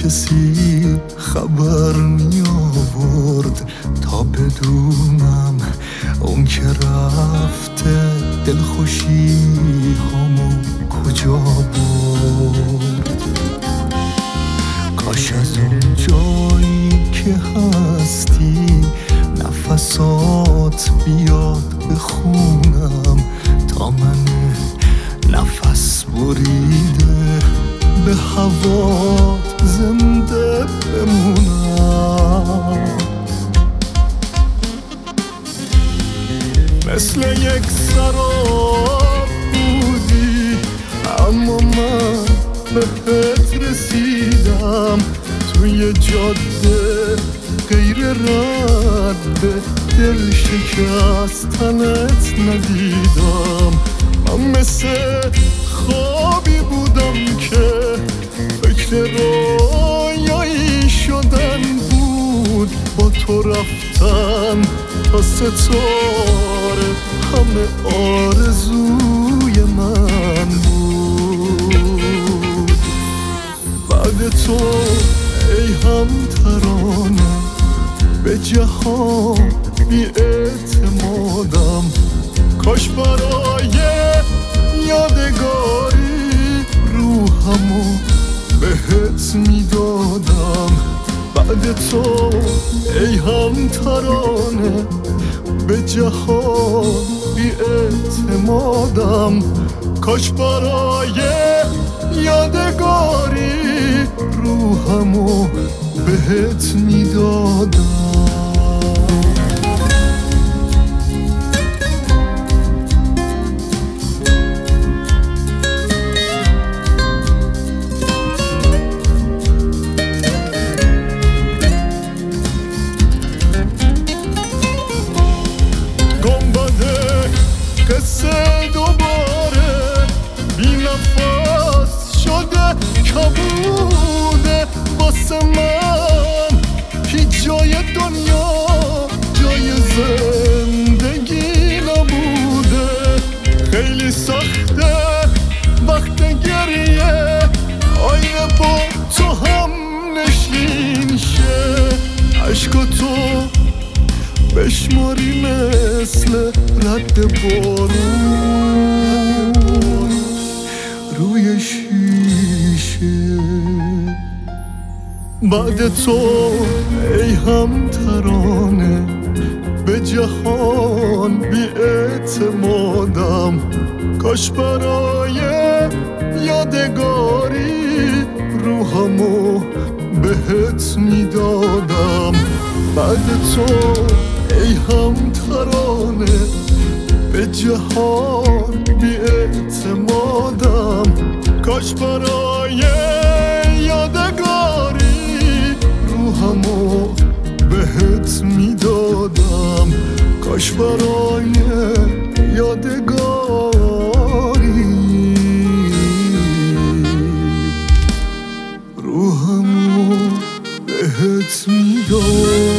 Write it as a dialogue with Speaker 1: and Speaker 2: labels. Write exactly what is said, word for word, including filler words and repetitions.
Speaker 1: کسی خبر می آورد تا بدونم اون که رفته دلخوشی همو کجا برد. کاش از اون جایی که هستی نفسات بیاد بخونم تا من نفس بریده به هوات زنده بمونم. مثل یک سراب بودی اما من بهت رسیدم، توی جاده غیر رد به دل شکستنت ندیدم. من مثل خوابی بودم که فکر رویایی شدن بود، با تو رفتن تا ستاره همه آرزوی من بود. بعد تو ای هم ترانه به جهان بی اعتمادم، کاش برای یادگاری روحمو بهت میدادم. بعد تو ای هم ترانه به جهان بی اعتمادم، کاش برای یادگاری روحمو بهت میدادم. قصه دوباره بی نفس شده کبوده واسه من، هیچ جای دنیا جای زندگی نبوده. خیلی سخته وقت گریه آینه با تو هم نشین شه، عشق تو بشماری مثل رد بارون روی شیشه. بعد تو ای هم ترانه به جهان بی اعتمادم، کاش برای یادگاری روحمو بهت میدادم. بعد تو ای هم ترانه به جهان بی اعتمادم، کاش برای یادگاری روحمو بهت میدادم، کاش برای یادگاری روحمو بهت میدادم.